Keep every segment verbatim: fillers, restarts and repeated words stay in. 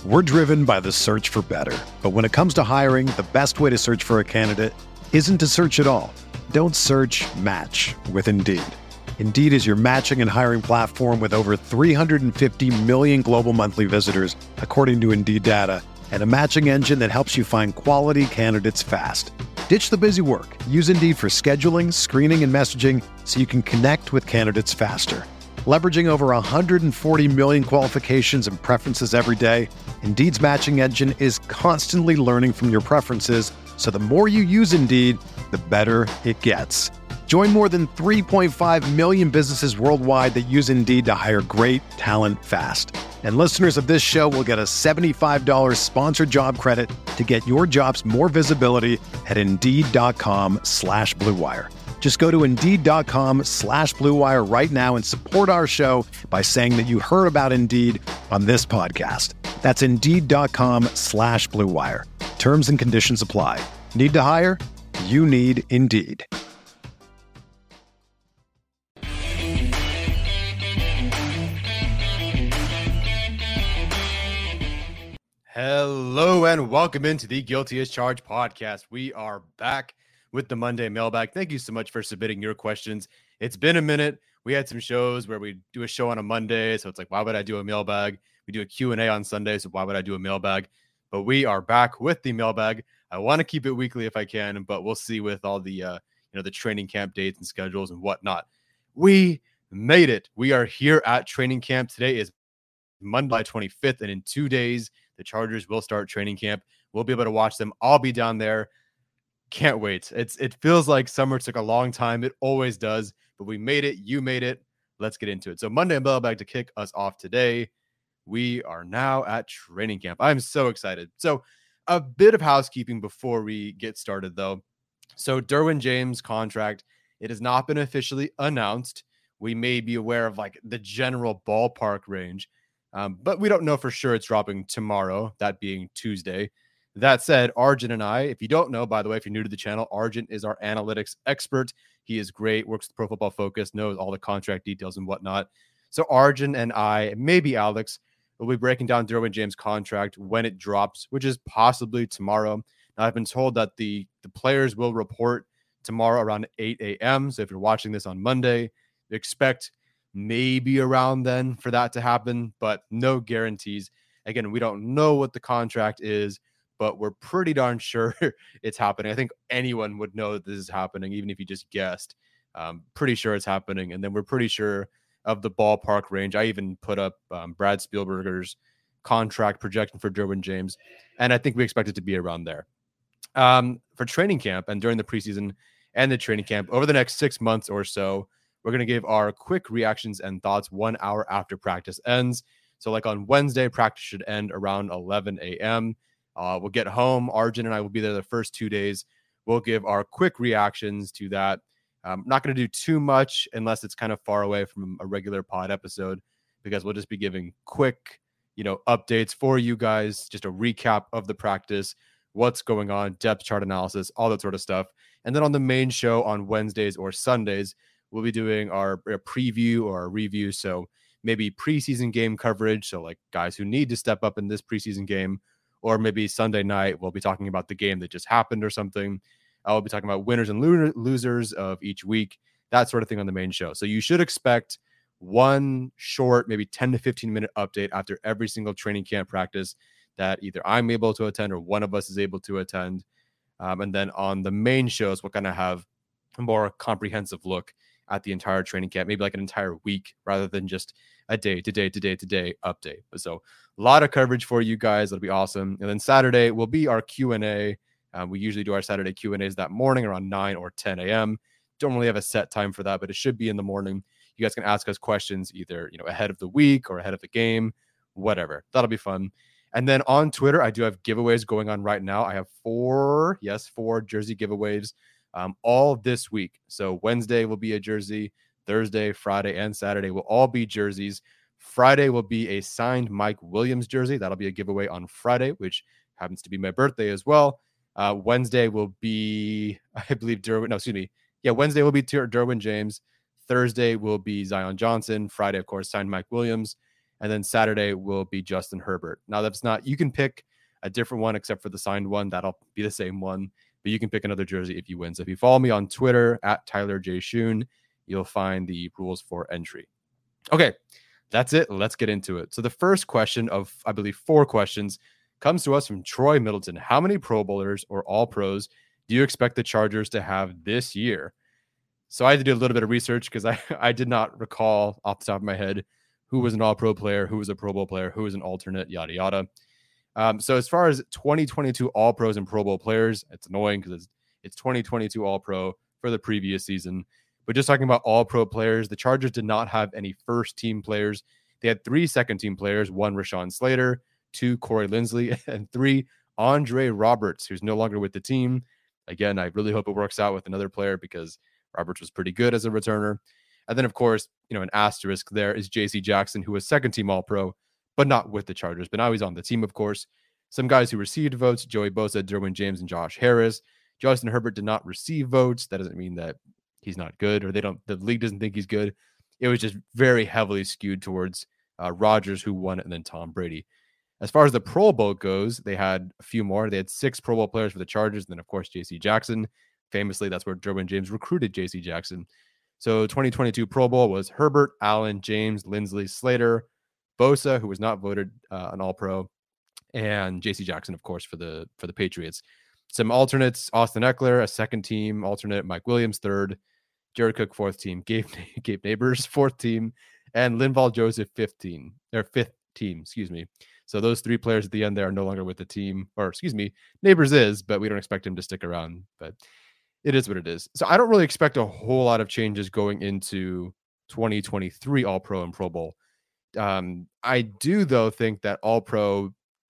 We're driven by the search for better. But when it comes to hiring, the best way to search for a candidate isn't to search at all. Don't search, match with Indeed. Indeed is your matching and hiring platform with over three hundred fifty million global monthly visitors, according to Indeed data, and a matching engine that helps you find quality candidates fast. Ditch the busy work. Use Indeed for scheduling, screening, and messaging so you can connect with candidates faster. Leveraging over one hundred forty million qualifications and preferences every day, Indeed's matching engine is constantly learning from your preferences, so the more you use Indeed, the better it gets. Join more than three point five million businesses worldwide that use Indeed to hire great talent fast. And listeners of this show will get a seventy-five dollars sponsored job credit to get your jobs more visibility at Indeed.com slash Blue Wire. Just go to Indeed.com slash Blue Wire right now and support our show by saying that you heard about Indeed on this podcast. That's Indeed.com slash Blue Wire. Terms and conditions apply. Need to hire? You need Indeed. Hello and welcome into the Guilty as Charged podcast. We are back with the Monday mailbag. Thank you so much for submitting your questions. It's been a minute. We had some shows where we do a show on a Monday, so it's like, why would I do a mailbag? We do a Q and A on Sunday, so why would I do a mailbag? But we are back with the mailbag. I want to keep it weekly if I can, but we'll see with all the uh, you know the training camp dates and schedules and whatnot. We made it. We are here at training camp. Today is Monday twenty-fifth, and in two days, the Chargers will start training camp. We'll be able to watch them. I'll be down there. Can't wait. It's It feels like summer took a long time. It always does, but we made it. You made it. Let's get into it. So Monday mailbag to kick us off today. We are now at training camp. I'm so excited. So a bit of housekeeping before we get started, though. So Derwin James' contract, it has not been officially announced. We may be aware of like the general ballpark range, um, but we don't know for sure it's dropping tomorrow, that being Tuesday. That said, Arjun and I, if you don't know, by the way, if you're new to the channel, Arjun is our analytics expert. He is great, works with Pro Football Focus, knows all the contract details and whatnot. So Arjun and I, maybe Alex, will be breaking down Derwin James' contract when it drops, which is possibly tomorrow. Now, I've been told that the, the players will report tomorrow around eight a.m. So if you're watching this on Monday, expect maybe around then for that to happen, but no guarantees. Again, we don't know what the contract is, but we're pretty darn sure it's happening. I think anyone would know that this is happening, even if you just guessed. Um, pretty sure it's happening. And then we're pretty sure of the ballpark range. I even put up um, Brad Spielberger's contract projection for Derwin James, and I think we expect it to be around there. Um, for training camp and during the preseason and the training camp, over the next six months or so, we're going to give our quick reactions and thoughts one hour after practice ends. So like on Wednesday, practice should end around eleven a.m. Uh, we'll get home. Arjun and I will be there the first two days. We'll give our quick reactions to that. I'm not going to do too much unless it's kind of far away from a regular pod episode, because we'll just be giving quick, you know, updates for you guys, just a recap of the practice, what's going on, depth chart analysis, all that sort of stuff. And then on the main show on Wednesdays or Sundays, we'll be doing our, our preview or our review. So maybe preseason game coverage. So like guys who need to step up in this preseason game, or maybe Sunday night, we'll be talking about the game that just happened or something. I'll be talking about winners and losers of each week, that sort of thing on the main show. So you should expect one short, maybe ten to fifteen minute update after every single training camp practice that either I'm able to attend or one of us is able to attend. Um, and then on the main shows, we're going to have a more comprehensive look at the entire training camp, maybe like an entire week rather than just a day to day to day to day update. So a lot of coverage for you guys. That'll be awesome. And then Saturday will be our Q and A. Um, we usually do our Saturday Q and A's that morning around nine or ten a.m. Don't really have a set time for that, but it should be in the morning. You guys can ask us questions either, you know, ahead of the week or ahead of the game, whatever. That'll be fun. And then on Twitter, I do have giveaways going on right now. I have four, yes, four jersey giveaways um, all this week. So Wednesday will be a jersey. Thursday, Friday, and Saturday will all be jerseys. Friday will be a signed Mike Williams jersey. That'll be a giveaway on Friday, which happens to be my birthday as well. Uh, Wednesday will be, I believe, Derwin. No, excuse me. Yeah, Wednesday will be Derwin James. Thursday will be Zion Johnson. Friday, of course, signed Mike Williams. And then Saturday will be Justin Herbert. Now, that's not, you can pick a different one except for the signed one. That'll be the same one, but you can pick another jersey if you win. So if you follow me on Twitter at Tyler J. Schoon, you'll find the rules for entry. Okay, that's it. Let's get into it. So the first question of, I believe, four questions comes to us from Troy Middleton. How many Pro Bowlers or All Pros do you expect the Chargers to have this year? So I had to do a little bit of research because I, I did not recall off the top of my head who was an All-Pro player, who was a Pro Bowl player, who was an alternate, yada, yada. Um, so as far as twenty twenty-two All-Pros and Pro Bowl players, it's annoying because it's, it's twenty twenty-two All-Pro for the previous season. But just talking about All-Pro players, the Chargers did not have any first-team players. They had three second-team players, one Rashawn Slater, two Corey Linsley, and three Andre Roberts, who's no longer with the team. Again, I really hope it works out with another player because Roberts was pretty good as a returner. And then, of course, you know, an asterisk there is J C Jackson, who was second-team All-Pro, but not with the Chargers. But now he's on the team, of course. Some guys who received votes, Joey Bosa, Derwin James, and Josh Harris. Justin Herbert did not receive votes. That doesn't mean that he's not good or they don't, the league doesn't think he's good. It was just very heavily skewed towards uh, Rodgers, who won it, and then Tom Brady. As far as the Pro Bowl goes, they had a few more. They had six Pro Bowl players for the Chargers. And then, of course, J C Jackson. Famously, that's where Derwin James recruited J C Jackson. So twenty twenty-two Pro Bowl was Herbert, Allen, James, Linsley, Slater, Bosa, who was not voted uh, an All-Pro, and J C Jackson, of course, for the for the Patriots. Some alternates: Austin Eckler, a second-team alternate; Mike Williams, third; Jared Cook, fourth team; Gabe Gabe Neighbors, fourth team; and Linval Joseph, fifth team or fifth team. Excuse me. So those three players at the end there are no longer with the team, or excuse me, Neighbors is, but we don't expect him to stick around. But it is what it is. So I don't really expect a whole lot of changes going into twenty twenty-three All-Pro and Pro Bowl. Um, I do, though, think that All-Pro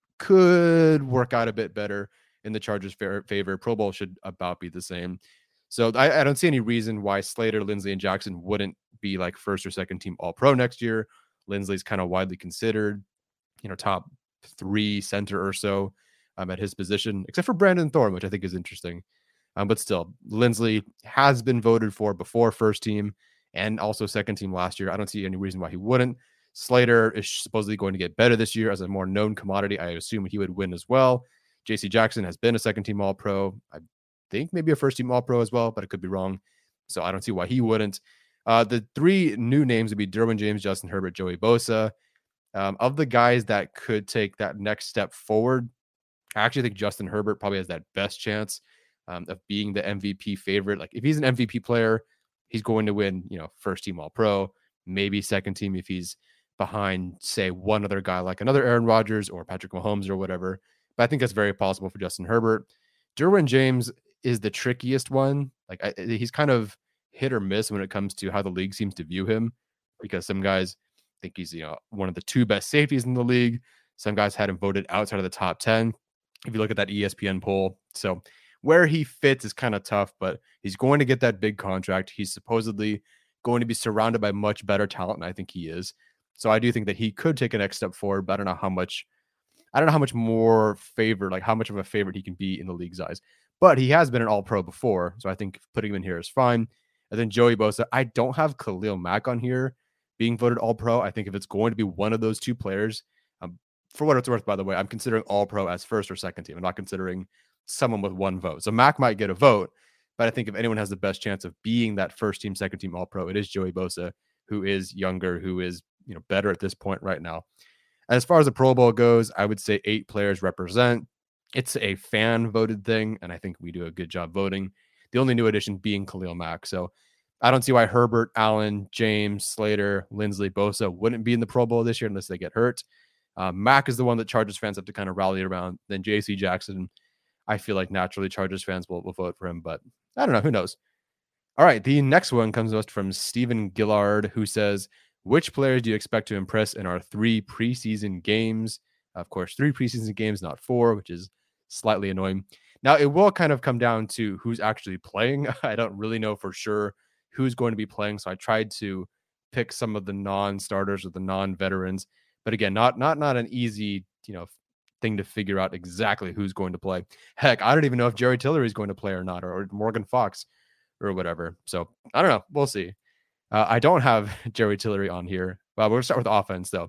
could work out a bit better in the Chargers' favor. Pro Bowl should about be the same. So I, I don't see any reason why Slater, Linsley, and Jackson wouldn't be like first or second team All-Pro next year. Linsley's kind of widely considered, you know, top three center or so um, at his position, except for Brandon Thorne, which I think is interesting. Um, but still, Linsley has been voted for before first team and also second team last year. I don't see any reason why he wouldn't. Slater is supposedly going to get better this year as a more known commodity. I assume he would win as well. J C Jackson has been a second team All-Pro. I think maybe a first team All-Pro as well, but I could be wrong. So I don't see why he wouldn't. Uh, the three new names would be Derwin James, Justin Herbert, Joey Bosa. Um, of the guys that could take that next step forward, I actually think Justin Herbert probably has that best chance um, of being the M V P favorite. Like if he's an M V P player, he's going to win, you know, first team All-Pro, maybe second team if he's behind, say, one other guy like another Aaron Rodgers or Patrick Mahomes or whatever. But I think that's very possible for Justin Herbert. Derwin James is the trickiest one. Like I, he's kind of hit or miss when it comes to how the league seems to view him, because some guys think he's, you know, one of the two best safeties in the league. Some guys had him voted outside of the top ten. If you look at that E S P N poll. So where he fits is kind of tough, but he's going to get that big contract. He's supposedly going to be surrounded by much better talent, and I think he is. So I do think that he could take a next step forward, but I don't know how much, I don't know how much more favored, like how much of a favorite he can be in the league's eyes. But he has been an All-Pro before, so I think putting him in here is fine. And then Joey Bosa, I don't have Khalil Mack on here being voted All-Pro. I think if it's going to be one of those two players, um, for what it's worth, by the way, I'm considering All-Pro as first or second team. I'm not considering someone with one vote. So Mack might get a vote, but I think if anyone has the best chance of being that first team, second team All-Pro, it is Joey Bosa, who is younger, who is, you know, better at this point right now. As far as the Pro Bowl goes, I would say eight players represent. It's a fan voted thing, and I think we do a good job voting. The only new addition being Khalil Mack. So I don't see why Herbert, Allen, James, Slater, Linsley, Bosa wouldn't be in the Pro Bowl this year unless they get hurt. Uh, Mack is the one that Chargers fans have to kind of rally around. Then J C Jackson, I feel like naturally Chargers fans will, will vote for him, but I don't know. Who knows? All right. The next one comes to us from Stephen Gillard, who says, which players do you expect to impress in our three preseason games? Of course, three preseason games, not four, which is slightly annoying. Now, it will kind of come down to who's actually playing. I don't really know for sure who's going to be playing, so I tried to pick some of the non-starters or the non-veterans. But again, not not not an easy, you know, thing to figure out exactly who's going to play. Heck, I don't even know if Jerry Tillery is going to play or not, or, or Morgan Fox or whatever. So I don't know. We'll see. Uh, I don't have Jerry Tillery on here. Well, we'll start with offense, though.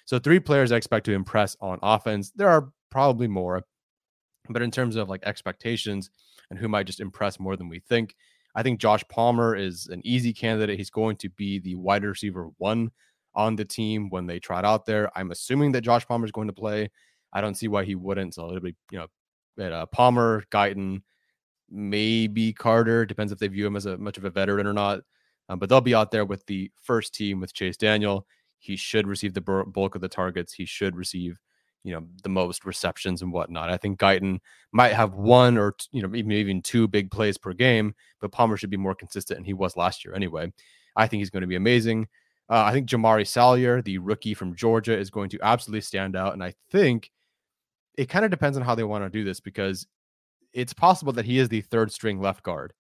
So three players I expect to impress on offense. There are probably more, but in terms of like expectations and who might just impress more than we think, I think Josh Palmer is an easy candidate. He's going to be the wide receiver one on the team when they trot out there. I'm assuming that Josh Palmer is going to play. I don't see why he wouldn't. So it'll be, you know, at, uh, Palmer, Guyton, maybe Carter. Depends if they view him as a much of a veteran or not. Um, but they'll be out there with the first team with Chase Daniel. He should receive the bulk of the targets. He should receive, you know, the most receptions and whatnot. I think Guyton might have one or, you know, even, even two big plays per game, but Palmer should be more consistent, and he was last year anyway. I think he's going to be amazing. Uh, I think Jamari Salyer, the rookie from Georgia, is going to absolutely stand out. And I think it kind of depends on how they want to do this, because it's possible that he is the third string left guard.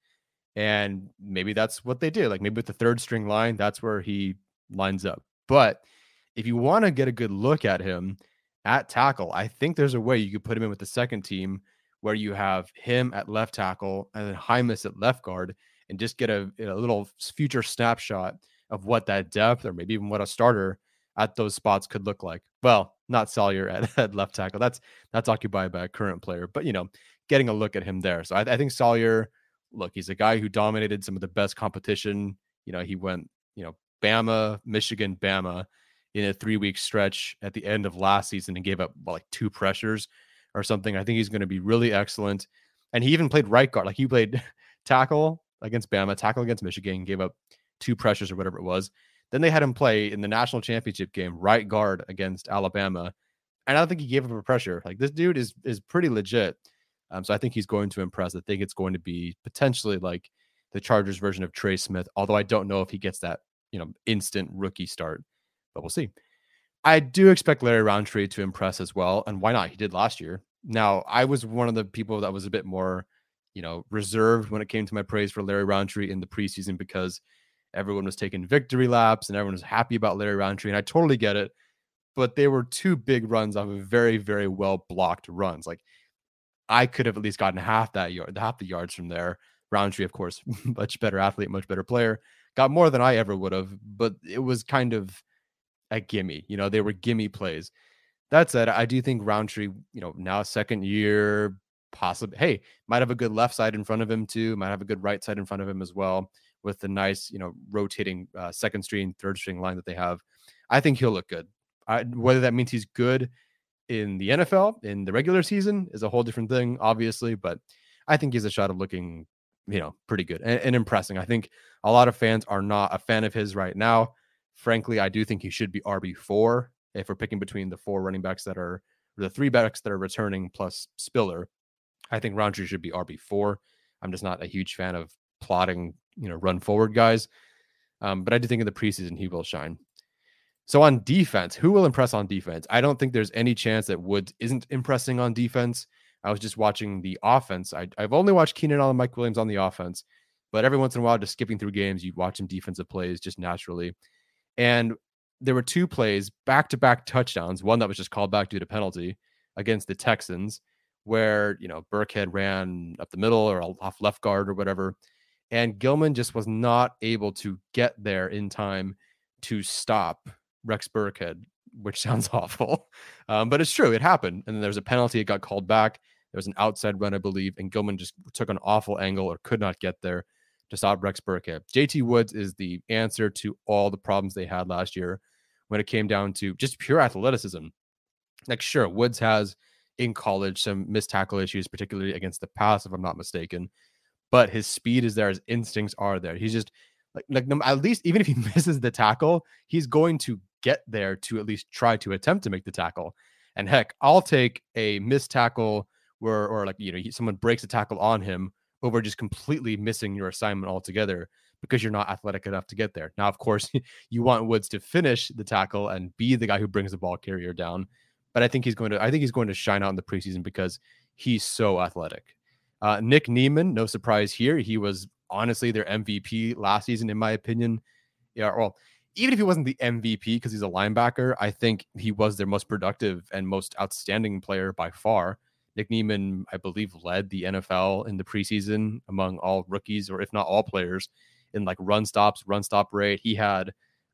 And maybe that's what they did. Like maybe with the third string line, that's where he lines up. But if you want to get a good look at him at tackle, I think there's a way you could put him in with the second team where you have him at left tackle and then Hymas at left guard, and just get a, a little future snapshot of what that depth, or maybe even what a starter at those spots could look like. Well, not Salyer at, at left tackle. That's that's occupied by a current player, but you know, getting a look at him there. So I, I think Salyer, look, he's a guy who dominated some of the best competition. You know, he went, you know, Bama, Michigan, Bama in a three-week stretch at the end of last season and gave up well, like two pressures or something. I think he's going to be really excellent. And he even played right guard. Like he played tackle against Bama, tackle against Michigan, gave up two pressures or whatever it was. Then they had him play in the national championship game, right guard against Alabama. And I don't think he gave up a pressure. Like this dude is is pretty legit. Um, so I think he's going to impress. I think it's going to be potentially like the Chargers version of Trey Smith, although I don't know if he gets that, you know, instant rookie start, but we'll see. I do expect Larry Roundtree to impress as well. And why not? He did last year. Now, I was one of the people that was a bit more, you know, reserved when it came to my praise for Larry Roundtree in the preseason, because everyone was taking victory laps and everyone was happy about Larry Roundtree. And I totally get it. But they were two big runs off of very, very well blocked runs. Like I could have at least gotten half that yard, half the yards from there. Roundtree, of course, much better athlete, much better player, got more than I ever would have, but it was kind of a gimme. You know, they were gimme plays. That said, I do think Roundtree, you know, now second year, possibly, hey, might have a good left side in front of him too, might have a good right side in front of him as well, with the nice, you know, rotating uh, second string, third string line that they have. I think he'll look good. I, whether that means he's good in the N F L in the regular season is a whole different thing, obviously, but I think he has a shot of looking, you know, pretty good and, and impressing. I think a lot of fans are not a fan of his right now. Frankly, I do think he should be R B four if we're picking between the four running backs that are, or the three backs that are returning plus Spiller. I think Roundtree should be R B four. I'm just not a huge fan of plotting, you know, run forward guys. Um, but I do think in the preseason he will shine. So on defense, who will impress on defense? I don't think there's any chance that Woods isn't impressing on defense. I was just watching the offense. I, I've only watched Keenan Allen, Mike Williams on the offense, but every once in a while, just skipping through games, you watch some defensive plays just naturally. And there were two plays, back-to-back touchdowns, one that was just called back due to penalty against the Texans, where, you know, Burkhead ran up the middle or off left guard or whatever, and Gilman just was not able to get there in time to stop Rex Burkhead, which sounds awful, um, but it's true. It happened. And then there was a penalty. It got called back. There was an outside run, I believe, and Gilman just took an awful angle or could not get there to stop Rex Burkhead. J T Woods is the answer to all the problems they had last year when it came down to just pure athleticism. Like, sure, Woods has in college some missed tackle issues, particularly against the pass, if I'm not mistaken, but his speed is there. His instincts are there. He's just like, like at least even if he misses the tackle, he's going to get there to at least try to attempt to make the tackle. And heck, I'll take a missed tackle where, or like, you know, someone breaks a tackle on him over just completely missing your assignment altogether because you're not athletic enough to get there. Now, of course, you want Woods to finish the tackle and be the guy who brings the ball carrier down. But I think he's going to, I think he's going to shine out in the preseason because he's so athletic. Uh, Nick Niemann, no surprise here. He was honestly their M V P last season, in my opinion. Yeah, well, even if he wasn't the M V P because he's a linebacker, I think he was their most productive and most outstanding player by far. Nick Niemann, I believe, led the N F L in the preseason among all rookies, or if not all players, in like run stops, run stop rate. He had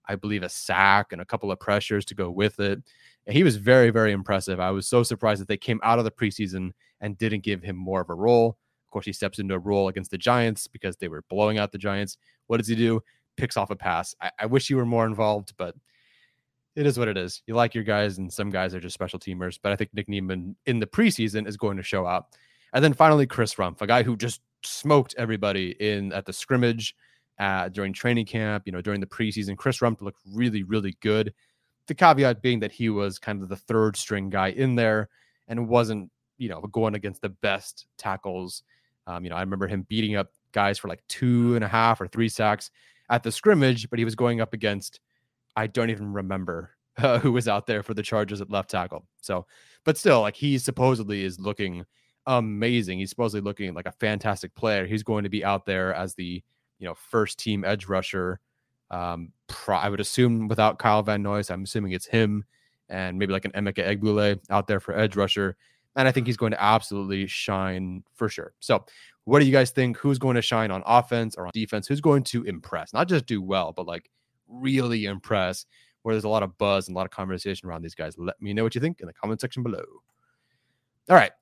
I believe a sack and a couple of pressures to go with it. And he was very, very impressive. I was so surprised that they came out of the preseason and didn't give him more of a role. Of course, he steps into a role against the Giants because they were blowing out the Giants. What does he do? Picks off a pass. I, I wish he were more involved, but it is what it is. You like your guys, and some guys are just special teamers. But I think Nick Niemann in the preseason is going to show out. And then finally, Chris Rumph, a guy who just smoked everybody in at the scrimmage uh, during training camp, you know, during the preseason. Chris Rumph looked really, really good. The caveat being that he was kind of the third string guy in there and wasn't, you know, going against the best tackles. Um, you know, I remember him beating up guys for like two and a half or three sacks at the scrimmage, but he was going up against, I don't even remember uh, who was out there for the Chargers at left tackle. So, but still, like, he supposedly is looking amazing. He's supposedly looking like a fantastic player. He's going to be out there as the, you know, first team edge rusher. Um, pro- I would assume without Kyle Van Noy, I'm assuming it's him and maybe like an Emeka Egbule out there for edge rusher. And I think he's going to absolutely shine for sure. So what do you guys think? Who's going to shine on offense or on defense? Who's going to impress? Not just do well, but like really impress, where there's a lot of buzz and a lot of conversation around these guys. Let me know what you think in the comment section below. All right.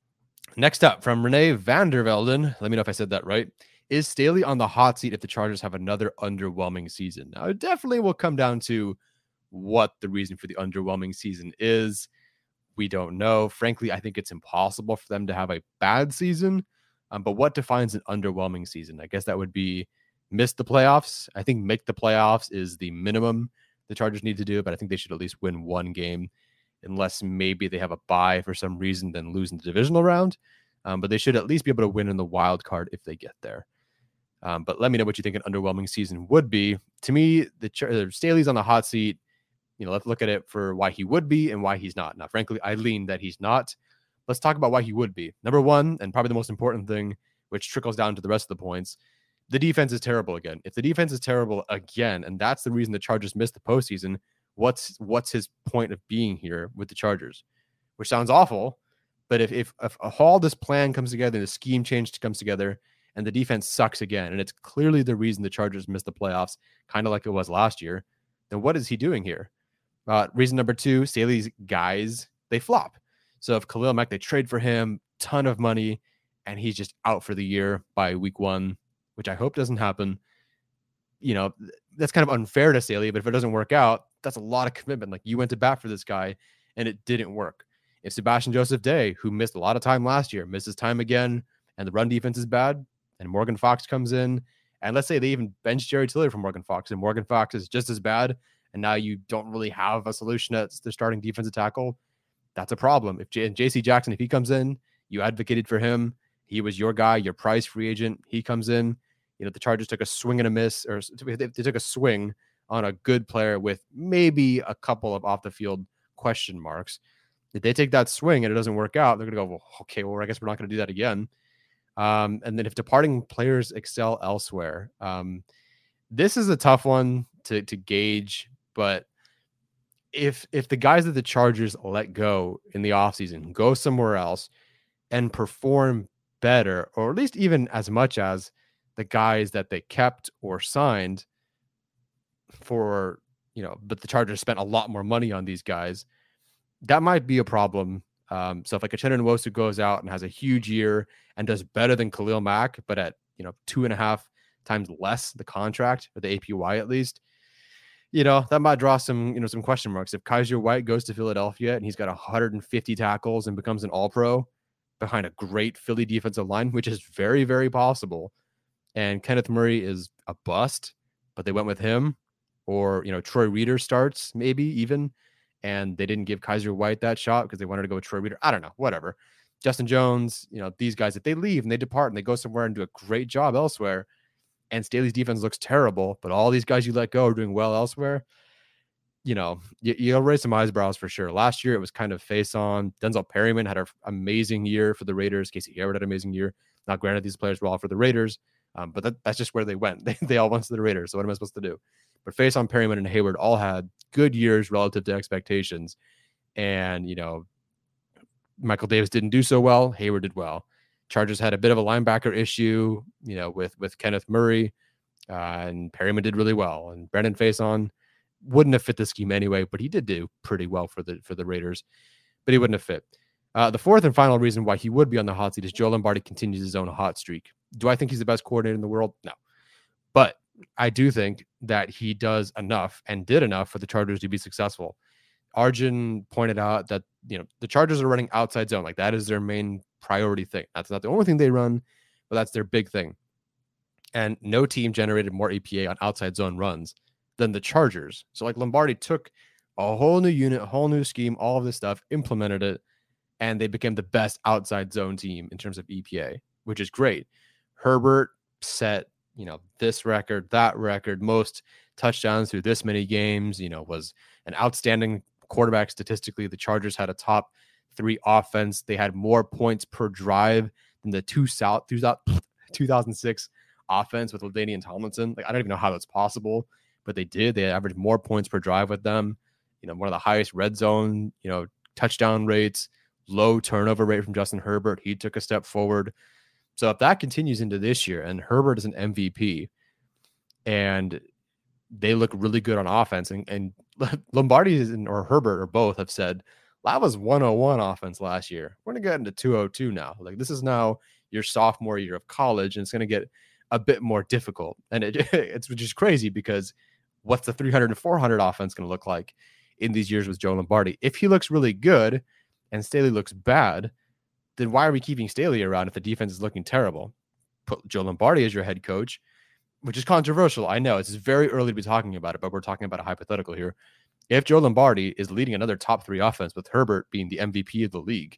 Next up from Renee Vandervelden. Let me know if I said that right. Is Staley on the hot seat if the Chargers have another underwhelming season? Now, it definitely will come down to what the reason for the underwhelming season is. We don't know. Frankly, I think it's impossible for them to have a bad season. Um, but what defines an underwhelming season? I guess that would be miss the playoffs. I think make the playoffs is the minimum the Chargers need to do, but I think they should at least win one game, unless maybe they have a bye for some reason, then lose in the divisional round. Um, but they should at least be able to win in the wild card if they get there. Um, but let me know what you think an underwhelming season would be. To me, the Ch- Staley's on the hot seat. You know, let's look at it for why he would be and why he's not. Now, frankly, I lean that he's not. Let's talk about why he would be. Number one, and probably the most important thing, which trickles down to the rest of the points, the defense is terrible again. If the defense is terrible again, and that's the reason the Chargers missed the postseason, what's what's his point of being here with the Chargers? Which sounds awful, but if if, if all this plan comes together and the scheme change comes together and the defense sucks again, and it's clearly the reason the Chargers missed the playoffs, kind of like it was last year, then what is he doing here? Uh, reason number two, Staley's guys, they flop. So if Khalil Mack, they trade for him, ton of money, and he's just out for the year by week one, which I hope doesn't happen. You know, that's kind of unfair to Staley, but if it doesn't work out, that's a lot of commitment. Like, you went to bat for this guy and it didn't work. If Sebastian Joseph Day, who missed a lot of time last year, misses time again, and the run defense is bad, and Morgan Fox comes in, and let's say they even bench Jerry Tillery for Morgan Fox, and Morgan Fox is just as bad, and now you don't really have a solution at the starting defensive tackle, that's a problem. If J- J C Jackson, if he comes in, you advocated for him, he was your guy, your prize free agent, he comes in, you know, the Chargers took a swing and a miss, or they took a swing on a good player with maybe a couple of off the field question marks. If they take that swing and it doesn't work out, they're going to go, well, okay, well, I guess we're not going to do that again. Um, and then if departing players excel elsewhere, um, this is a tough one to, to gauge, but if, if the guys that the Chargers let go in the offseason go somewhere else and perform better, or at least even as much as the guys that they kept or signed for, you know, but the Chargers spent a lot more money on these guys, that might be a problem. Um, so if like a Uchenna Nwosu goes out and has a huge year and does better than Khalil Mack, but at, you know, two and a half times less the contract, or the A P Y at least, you know, that might draw some, you know, some question marks. If Kaiser White goes to Philadelphia and he's got one hundred fifty tackles and becomes an all-pro behind a great Philly defensive line, which is very, very possible, and Kenneth Murray is a bust, but they went with him, or, you know, Troy Reeder starts maybe even, and they didn't give Kaiser White that shot because they wanted to go with Troy Reeder. I don't know, whatever. Justin Jones, you know, these guys, if they leave and they depart and they go somewhere and do a great job elsewhere, and Staley's defense looks terrible, but all these guys you let go are doing well elsewhere, you know, you, you'll raise some eyebrows for sure. Last year, it was kind of face on. Denzel Perryman had an amazing year for the Raiders. Casey Hayward had an amazing year. Now, granted, these players were all for the Raiders, um, but that, that's just where they went. They, they all went to the Raiders, so what am I supposed to do? But face on, Perryman and Hayward all had good years relative to expectations. And, you know, Michael Davis didn't do so well. Hayward did well. Chargers had a bit of a linebacker issue, you know, with, with Kenneth Murray, uh, and Perryman did really well. And Brandon Faison, wouldn't have fit the scheme anyway, but he did do pretty well for the for the Raiders, but he wouldn't have fit. Uh, the fourth and final reason why he would be on the hot seat is Joe Lombardi continues his own hot streak. Do I think he's the best coordinator in the world? No. But I do think that he does enough and did enough for the Chargers to be successful. Arjun pointed out that, you know, the Chargers are running outside zone. Like, that is their main priority thing. That's not the only thing they run, but that's their big thing. And no team generated more E P A on outside zone runs than the Chargers. So, like, Lombardi took a whole new unit, a whole new scheme, all of this stuff, implemented it, and they became the best outside zone team in terms of E P A, which is great. Herbert set, you know, this record, that record, most touchdowns through this many games, you know, was an outstanding quarterback statistically. The Chargers had a top three offense. They had more points per drive than the two South two thousand six offense with LaDainian Tomlinson. Like, I don't even know how that's possible, but they did. They averaged more points per drive with them. You know, one of the highest red zone, you know, touchdown rates, low turnover rate from Justin Herbert. He took a step forward. So if that continues into this year and Herbert is an M V P and they look really good on offense, and, and Lombardi and, or Herbert or both have said, that was one oh one offense last year. We're going to get into two oh two now. Like, this is now your sophomore year of college, and it's going to get a bit more difficult. And it, it's just crazy because what's the three hundred and four hundred offense going to look like in these years with Joe Lombardi? If he looks really good and Staley looks bad, then why are we keeping Staley around if the defense is looking terrible? Put Joe Lombardi as your head coach, which is controversial. I know it's very early to be talking about it, but we're talking about a hypothetical here. If Joe Lombardi is leading another top three offense with Herbert being the M V P of the league,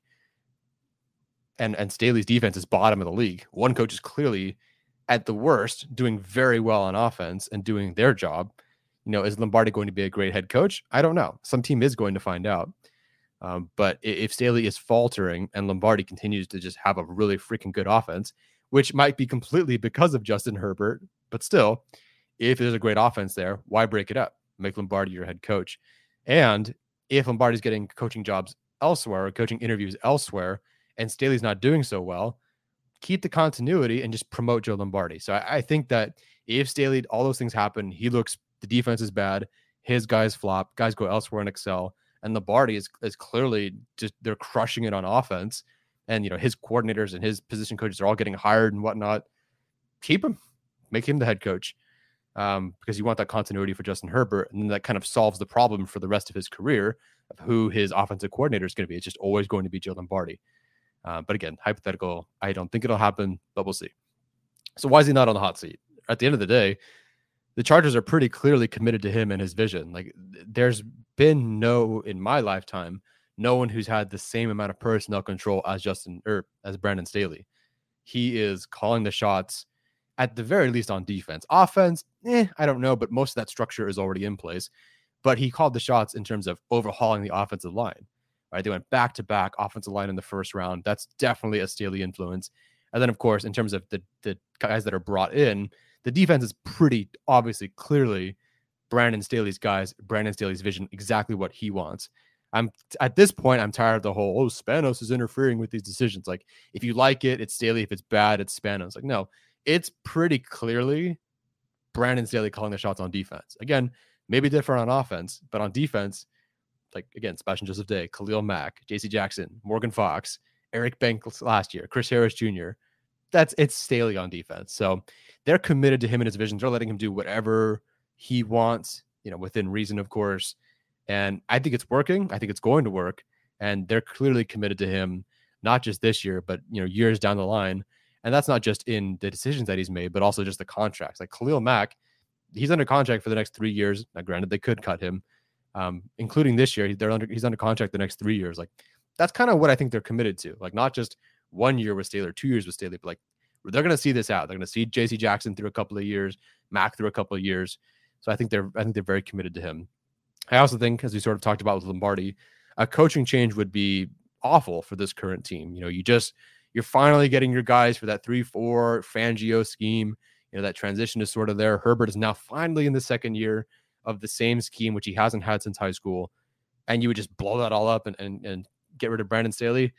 and, and Staley's defense is bottom of the league, one coach is clearly at the worst doing very well on offense and doing their job. You know, is Lombardi going to be a great head coach? I don't know. Some team is going to find out. Um, but if Staley is faltering and Lombardi continues to just have a really freaking good offense, which might be completely because of Justin Herbert, but still, if there's a great offense there, why break it up? Make Lombardi your head coach. And if Lombardi's getting coaching jobs elsewhere or coaching interviews elsewhere and Staley's not doing so well, keep the continuity and just promote Joe Lombardi. So I, I think that if Staley, all those things happen, he looks, the defense is bad, his guys flop, guys go elsewhere and excel, and Lombardi is, is clearly just, they're crushing it on offense. And, you know, his coordinators and his position coaches are all getting hired and whatnot. Keep him, make him the head coach. Um, because you want that continuity for Justin Herbert, and then that kind of solves the problem for the rest of his career of who his offensive coordinator is going to be. It's just always going to be Joe Lombardi. Uh, but again, hypothetical, I don't think it'll happen, but we'll see. So why is he not on the hot seat? At the end of the day, the Chargers are pretty clearly committed to him and his vision. Like, there's been no, in my lifetime, no one who's had the same amount of personnel control as Justin or as Brandon Staley. He is calling the shots, at the very least on defense. Offense, eh, I don't know, but most of that structure is already in place. But he called the shots in terms of overhauling the offensive line. Right? They went back to back offensive line in the first round. That's definitely a Staley influence. And then, of course, in terms of the the guys that are brought in, the defense is pretty obviously, clearly Brandon Staley's guys, Brandon Staley's vision, exactly what he wants. I'm at this point, I'm tired of the whole, oh, Spanos is interfering with these decisions. Like, if you like it, it's Staley. If it's bad, it's Spanos. Like, no, it's pretty clearly Brandon Staley calling the shots on defense. Again, maybe different on offense, but on defense, like, again, Sebastian Joseph Day, Khalil Mack, J C Jackson, Morgan Fox, Eric Banks last year, Chris Harris Junior That's it's Staley on defense. So they're committed to him and his vision. They're letting him do whatever he wants, you know, within reason, of course. And I think it's working. I think it's going to work. And they're clearly committed to him, not just this year, but, you know, years down the line. And that's not just in the decisions that he's made, but also just the contracts. Like Khalil Mack, he's under contract for the next three years. Now, granted, they could cut him, um, including this year. They're under, he's under contract the next three years. Like, that's kind of what I think they're committed to. Like, not just one year with Staley or two years with Staley, but like, they're going to see this out. They're going to see J C Jackson through a couple of years, Mack through a couple of years. So I think they're, I think they're very committed to him. I also think, as we sort of talked about with Lombardi, a coaching change would be awful for this current team. You know, you just, you're finally getting your guys for that three four Fangio scheme. You know, that transition is sort of there. Herbert is now finally in the second year of the same scheme, which he hasn't had since high school. And you would just blow that all up and, and, and get rid of Brandon Staley.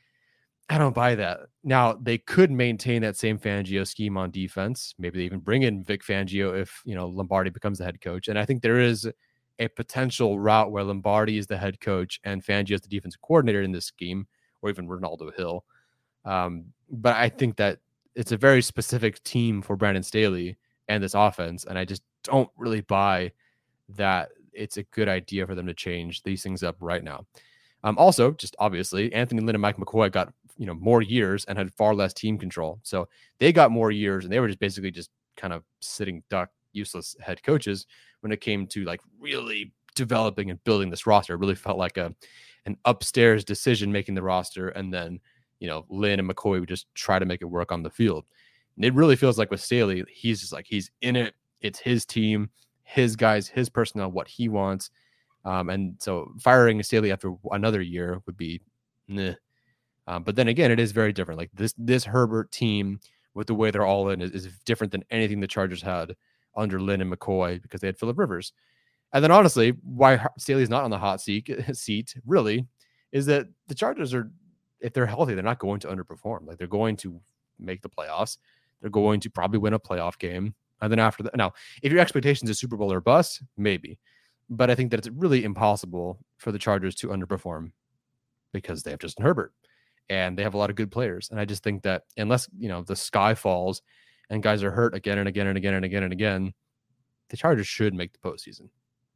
I don't buy that. Now, they could maintain that same Fangio scheme on defense. Maybe they even bring in Vic Fangio if, you know, Lombardi becomes the head coach. And I think there is a potential route where Lombardi is the head coach and Fangio is the defensive coordinator in this scheme, or even Ronaldo Hill. Um, but I think that it's a very specific team for Brandon Staley and this offense, and I just don't really buy that it's a good idea for them to change these things up right now. Um, also, just obviously, Anthony Lynn and Mike McCoy got you know more years and had far less team control, so they got more years, and they were just basically just kind of sitting duck, useless head coaches when it came to like really developing and building this roster. It really felt like a an upstairs decision making the roster, and then you know Lynn and McCoy would just try to make it work on the field. And it really feels like with Staley, he's just like he's in it. It's his team, his guys, his personnel, what he wants. Um, and so firing Staley after another year would be, nah. Um, but then again, it is very different. Like this, this Herbert team with the way they're all in is, is different than anything the Chargers had under Lynn and McCoy because they had Phillip Rivers. And then honestly, why Staley's not on the hot seat, seat really is that the Chargers are, if they're healthy, they're not going to underperform. Like they're going to make the playoffs. They're going to probably win a playoff game. And then after that, now, if your expectations are Super Bowl or bust, maybe. But I think that it's really impossible for the Chargers to underperform because they have Justin Herbert and they have a lot of good players. And I just think that unless, you know, the sky falls and guys are hurt again and again and again and again and again, the Chargers should make the postseason.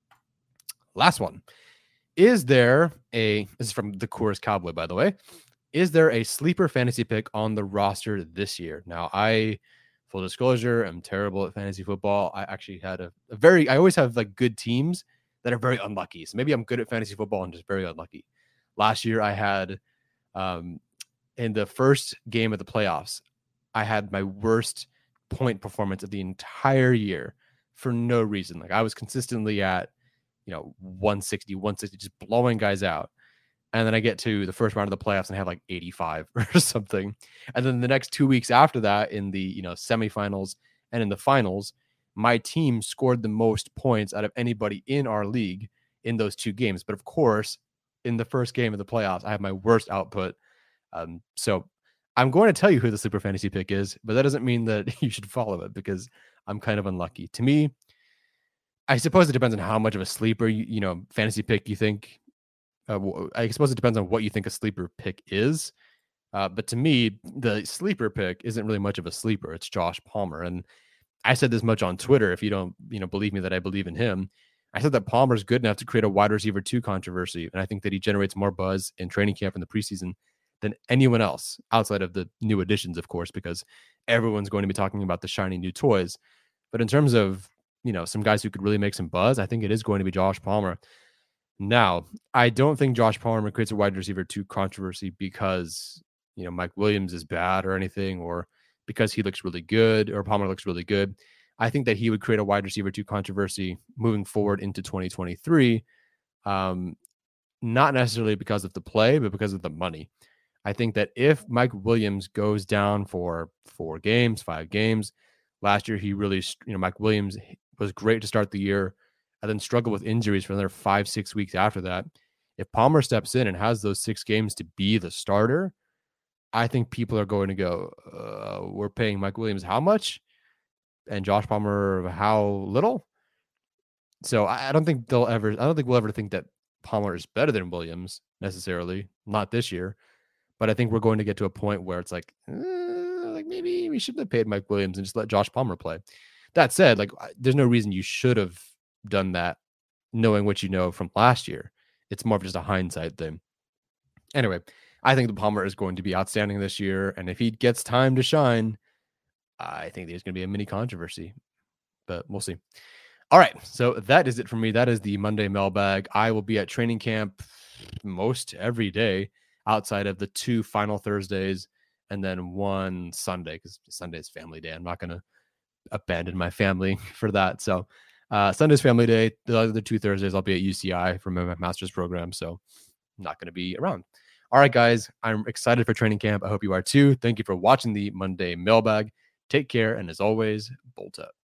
Last one. Is there a, this is from the Coors Cowboy, by the way, is there a sleeper fantasy pick on the roster this year? Now, I, full disclosure, I'm terrible at fantasy football. I actually had a, a very, I always have like good teams that are very unlucky. So maybe I'm good at fantasy football and just very unlucky. Last year I had, um, in the first game of the playoffs, I had my worst point performance of the entire year for no reason. Like I was consistently at, you know, one sixty, one sixty, just blowing guys out. And then I get to the first round of the playoffs and I have like eighty-five or something. And then the next two weeks after that in the, you know, semifinals and in the finals, my team scored the most points out of anybody in our league in those two games. But of course, in the first game of the playoffs, I have my worst output. Um, so I'm going to tell you who the sleeper fantasy pick is, but that doesn't mean that you should follow it because I'm kind of unlucky. To me, I suppose it depends on how much of a sleeper, you, you know, fantasy pick you think. Uh, I suppose it depends on what you think a sleeper pick is. Uh, but to me, the sleeper pick isn't really much of a sleeper. It's Josh Palmer. And I said this much on Twitter. If you don't, you know, believe me that I believe in him, I said that Palmer's good enough to create a wide receiver two controversy. And I think that he generates more buzz in training camp in the preseason than anyone else outside of the new additions, of course, because everyone's going to be talking about the shiny new toys. But in terms of, you know, some guys who could really make some buzz, I think it is going to be Josh Palmer. Now, I don't think Josh Palmer creates a wide receiver two controversy because, you know, Mike Williams is bad or anything, or because he looks really good or Palmer looks really good. I think that he would create a wide receiver two controversy moving forward into twenty twenty-three. Um, not necessarily because of the play, but because of the money. I think that if Mike Williams goes down for four games, five games, last year he really, you know, Mike Williams was great to start the year and then struggled with injuries for another five, six weeks after that. If Palmer steps in and has those six games to be the starter, I think people are going to go, uh, we're paying Mike Williams how much? And Josh Palmer how little? So I don't think they'll ever, I don't think we'll ever think that Palmer is better than Williams necessarily, not this year. But I think we're going to get to a point where it's like, eh, like maybe we shouldn't have paid Mike Williams and just let Josh Palmer play. That said, like there's no reason you should have done that knowing what you know from last year. It's more of just a hindsight thing. Anyway, I think the Palmer is going to be outstanding this year. And if he gets time to shine, I think there's going to be a mini controversy, but we'll see. All right. So that is it for me. That is the Monday mailbag. I will be at training camp most every day outside of the two final Thursdays and then one Sunday, because Sunday is family day. I'm not going to abandon my family for that. So uh, Sunday's family day. The other two Thursdays, I'll be at U C I for my master's program. So I'm not going to be around. All right, guys, I'm excited for training camp. I hope you are too. Thank you for watching the Monday mailbag. Take care. And as always, bolt up.